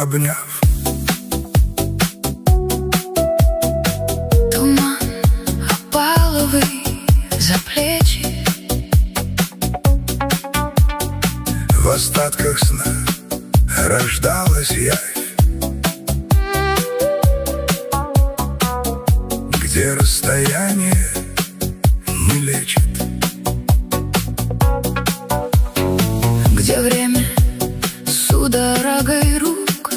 обняв. Туман опаловый за плечи, В остатках сна рождалась явь, где расстояние не лечит, где время судорогой рук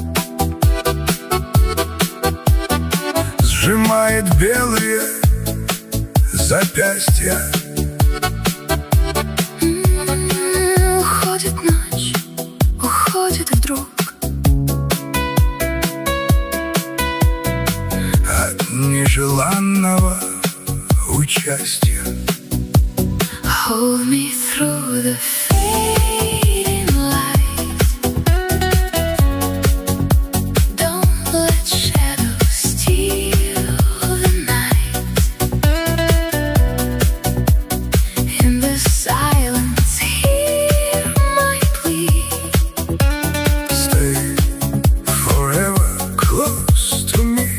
сжимает белые запястья. Уходит ночь, уходит вдруг От нежеланного участия. Hold me through the fading light. Don't let shadows steal the night. In the silence, hear my plea. Stay forever close to me.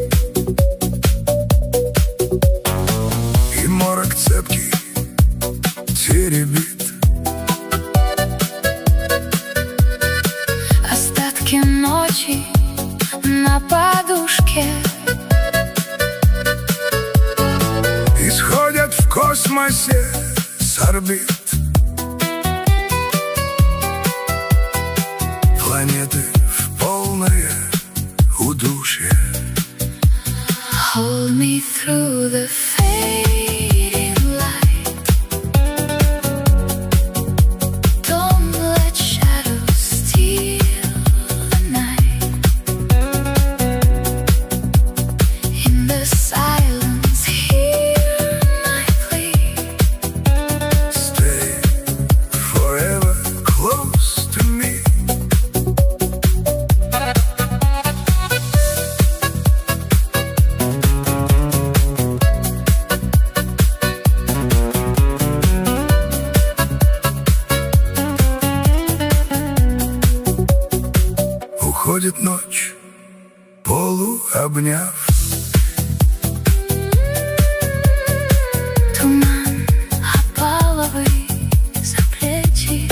И морок цепкий теребит Остатки ночи на подушке исходят в космосе с орбит. Планеты в полное удушье. Hold me through the fading light. Don't let shadows steal the night. In the silence, hear my plea. Stay forever close to me. Уходит ночь, полуобняв. Туман опаловый за плечи,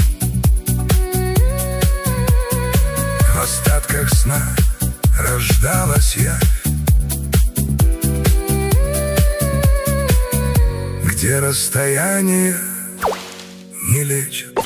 В остатках сна рождалась я, где расстояние не лечит.